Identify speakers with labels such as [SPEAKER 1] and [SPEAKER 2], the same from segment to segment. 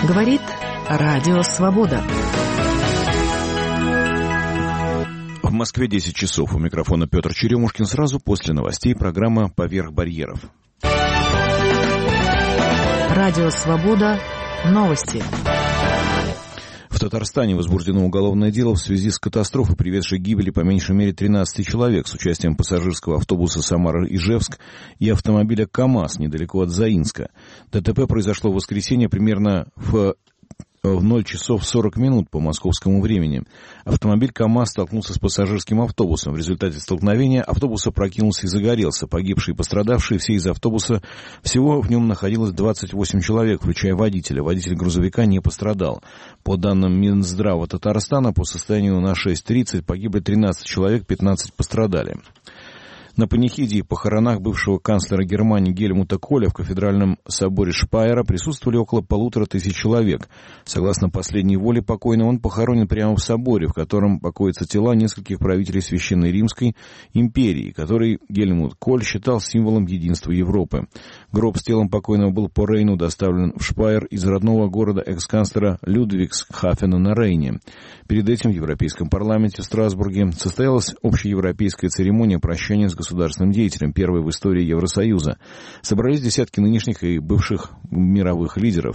[SPEAKER 1] Говорит Радио Свобода.
[SPEAKER 2] В Москве 10 часов. У микрофона Петр Черемушкин. Сразу после новостей программа «Поверх барьеров».
[SPEAKER 1] Радио Свобода. Новости.
[SPEAKER 2] В Татарстане возбуждено уголовное дело в связи с катастрофой, приведшей к гибели по меньшей мере 13 человек с участием пассажирского автобуса «Самара-Ижевск» и автомобиля КАМАЗ недалеко от Заинска. ДТП произошло в воскресенье примерно в 0 часов 40 минут по московскому времени. Автомобиль КАМАЗ столкнулся с пассажирским автобусом. В результате столкновения автобус опрокинулся и загорелся. Погибшие и пострадавшие все из автобуса. Всего в нем находилось 28 человек, включая водителя. Водитель грузовика не пострадал. По данным Минздрава Татарстана, по состоянию на 6:30 погибли 13 человек, 15 пострадали. На панихиде и похоронах бывшего канцлера Германии Гельмута Коля в кафедральном соборе Шпайера присутствовали около 1500 человек. Согласно последней воле покойного, он похоронен прямо в соборе, в котором покоятся тела нескольких правителей Священной Римской империи, который Гельмут Коль считал символом единства Европы. Гроб с телом покойного был по Рейну доставлен в Шпайер из родного города экс-канцлера Людвигсхафена на Рейне. Перед этим в Европейском парламенте в Страсбурге состоялась общеевропейская церемония прощания с государственным деятелем, первой в истории Евросоюза. Собрались десятки нынешних и бывших мировых лидеров.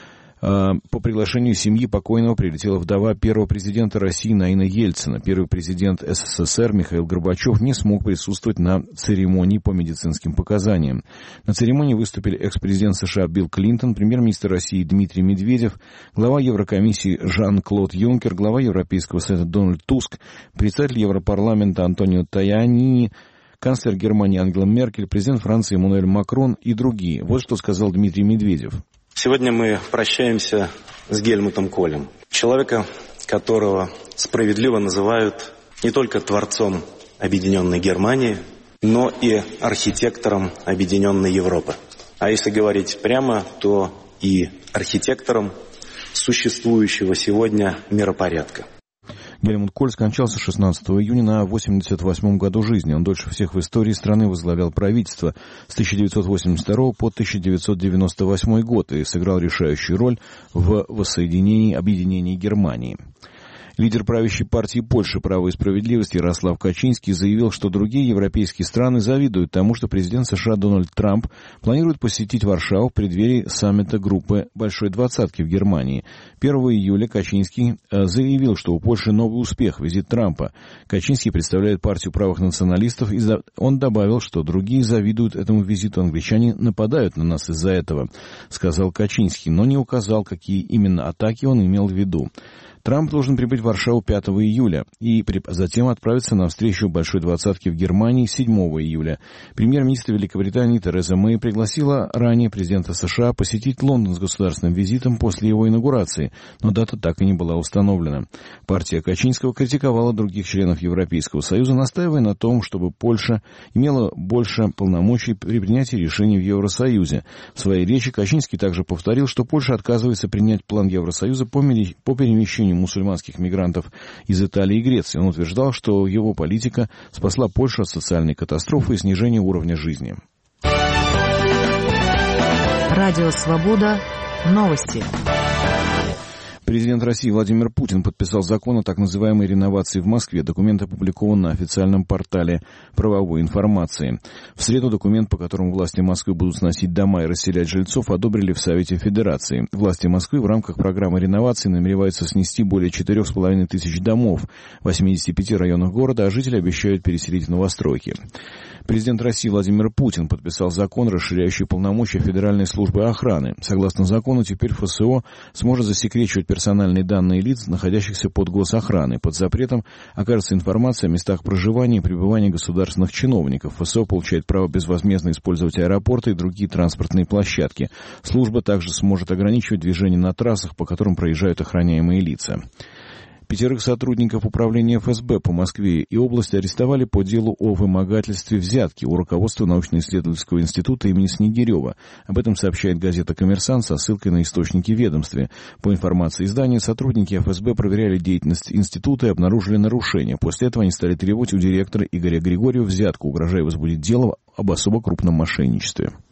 [SPEAKER 2] По приглашению семьи покойного прилетела вдова первого президента России Наина Ельцина. Первый президент СССР Михаил Горбачев не смог присутствовать на церемонии по медицинским показаниям. На церемонии выступили экс-президент США Билл Клинтон, премьер-министр России Дмитрий Медведев, глава Еврокомиссии Жан-Клод Юнкер, глава Европейского совета Дональд Туск, председатель Европарламента Антонио Таяни, канцлер Германии Ангела Меркель, президент Франции Эммануэль Макрон и другие. Вот что сказал Дмитрий Медведев.
[SPEAKER 3] Сегодня мы прощаемся с Гельмутом Колем, человека, которого справедливо называют не только творцом объединенной Германии, но и архитектором объединенной Европы. А если говорить прямо, то и архитектором существующего сегодня миропорядка.
[SPEAKER 2] Гельмут Коль скончался 16 июня на 88-м году жизни. Он дольше всех в истории страны возглавлял правительство с 1982 по 1998 год и сыграл решающую роль в воссоединении, объединении Германии. Лидер правящей партии Польши «Право и справедливость» Ярослав Качинский заявил, что другие европейские страны завидуют тому, что президент США Дональд Трамп планирует посетить Варшаву в преддверии саммита группы «Большой двадцатки» в Германии. 1 июля Качинский заявил, что у Польши новый успех – визит Трампа. Качинский представляет партию правых националистов, и он добавил, что другие завидуют этому визиту, англичане нападают на нас из-за этого, сказал Качинский, но не указал, какие именно атаки он имел в виду. Трамп должен прибыть в Варшаву 5 июля и затем отправиться на встречу Большой двадцатки в Германии 7 июля. Премьер-министр Великобритании Тереза Мэй пригласила ранее президента США посетить Лондон с государственным визитом после его инаугурации, но дата так и не была установлена. Партия Качинского критиковала других членов Европейского Союза, настаивая на том, чтобы Польша имела больше полномочий при принятии решений в Евросоюзе. В своей речи Качинский также повторил, что Польша отказывается принять план Евросоюза по перемещению мусульманских мигрантов из Италии и Греции. Он утверждал, что его политика спасла Польшу от социальной катастрофы и снижения уровня жизни.
[SPEAKER 1] Радио Свобода. Новости.
[SPEAKER 2] Президент России Владимир Путин подписал закон о так называемой реновации в Москве. Документ опубликован на официальном портале правовой информации. В среду документ, по которому власти Москвы будут сносить дома и расселять жильцов, одобрили в Совете Федерации. Власти Москвы в рамках программы реновации намереваются снести более 4,5 тысяч домов в 85 районах города, а жители обещают переселить в новостройки. Президент России Владимир Путин подписал закон, расширяющий полномочия Федеральной службы охраны. Согласно закону, теперь ФСО сможет засекречивать персональные данные лиц, находящихся под госохраной. Под запретом окажется информация о местах проживания и пребывания государственных чиновников. ФСО получает право безвозмездно использовать аэропорты и другие транспортные площадки. Служба также сможет ограничивать движение на трассах, по которым проезжают охраняемые лица. 5 сотрудников управления ФСБ по Москве и области арестовали по делу о вымогательстве взятки у руководства научно-исследовательского института имени Снегирева. Об этом сообщает газета «Коммерсант» со ссылкой на источники ведомства. По информации издания, сотрудники ФСБ проверяли деятельность института и обнаружили нарушения. После этого они стали требовать у директора Игоря Григорьева взятку, угрожая возбудить дело об особо крупном мошенничестве.